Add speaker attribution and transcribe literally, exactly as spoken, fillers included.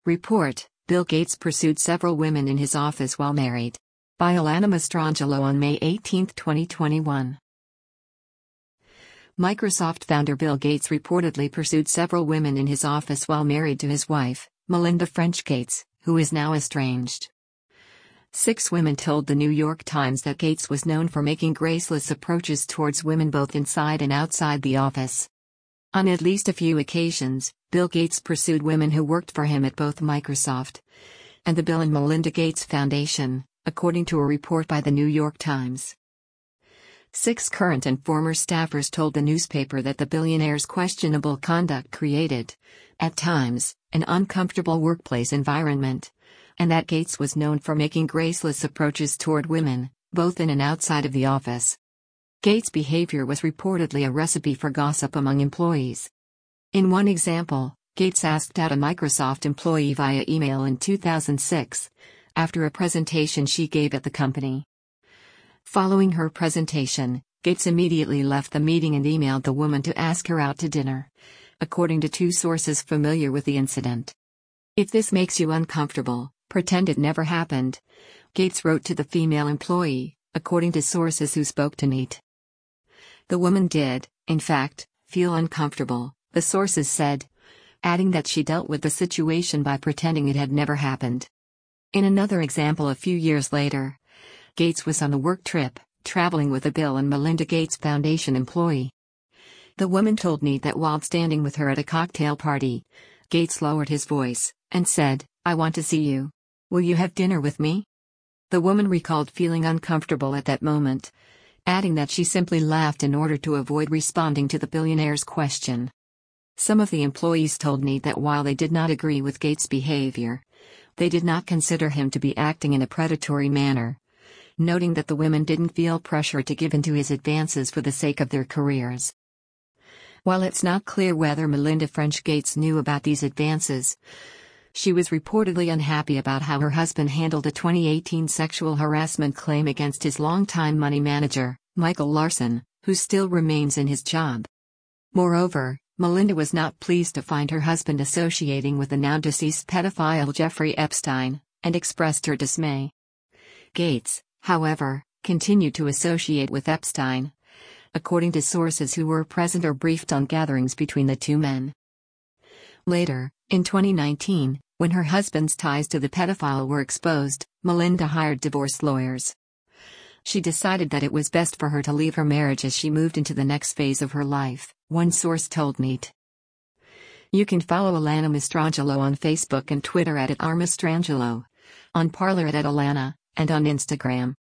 Speaker 1: Report: Bill Gates pursued several women in his office while married. By Alana Mastrangelo on May eighteenth, twenty twenty-one. Microsoft founder Bill Gates reportedly pursued several women in his office while married to his wife, Melinda French Gates, who is now estranged. Six women told the New York Times that Gates was known for making graceless approaches towards women both inside and outside the office. On at least a few occasions, Bill Gates pursued women who worked for him at both Microsoft and the Bill and Melinda Gates Foundation, according to a report by the New York Times. Six current and former staffers told the newspaper that the billionaire's questionable conduct created, at times, an uncomfortable workplace environment, and that Gates was known for making graceless approaches toward women, both in and outside of the office. Gates' behavior was reportedly a recipe for gossip among employees. In one example, Gates asked out a Microsoft employee via email in two thousand six, after a presentation she gave at the company. Following her presentation, Gates immediately left the meeting and emailed the woman to ask her out to dinner, according to two sources familiar with the incident. "If this makes you uncomfortable, pretend it never happened," Gates wrote to the female employee, according to sources who spoke to N E T. The woman did, in fact, feel uncomfortable, the sources said, adding that she dealt with the situation by pretending it had never happened. In another example a few years later, Gates was on a work trip, traveling with a Bill and Melinda Gates Foundation employee. The woman told N E T that while standing with her at a cocktail party, Gates lowered his voice and said, "I want to see you. Will you have dinner with me?" The woman recalled feeling uncomfortable at that moment, adding that she simply laughed in order to avoid responding to the billionaire's question. Some of the employees told N E T that while they did not agree with Gates' behavior, they did not consider him to be acting in a predatory manner, noting that the women didn't feel pressure to give in to his advances for the sake of their careers. While it's not clear whether Melinda French Gates knew about these advances, she was reportedly unhappy about how her husband handled a twenty eighteen sexual harassment claim against his longtime money manager, Michael Larson, who still remains in his job. Moreover, Melinda was not pleased to find her husband associating with the now-deceased pedophile Jeffrey Epstein, and expressed her dismay. Gates, however, continued to associate with Epstein, according to sources who were present or briefed on gatherings between the two men. Later, in twenty nineteen, when her husband's ties to the pedophile were exposed, Melinda hired divorce lawyers. She decided that it was best for her to leave her marriage as she moved into the next phase of her life, one source told N E T. You can follow Alana Mastrangelo on Facebook and Twitter at, at r mastrangelo, on Parler at, at Alana, and on Instagram.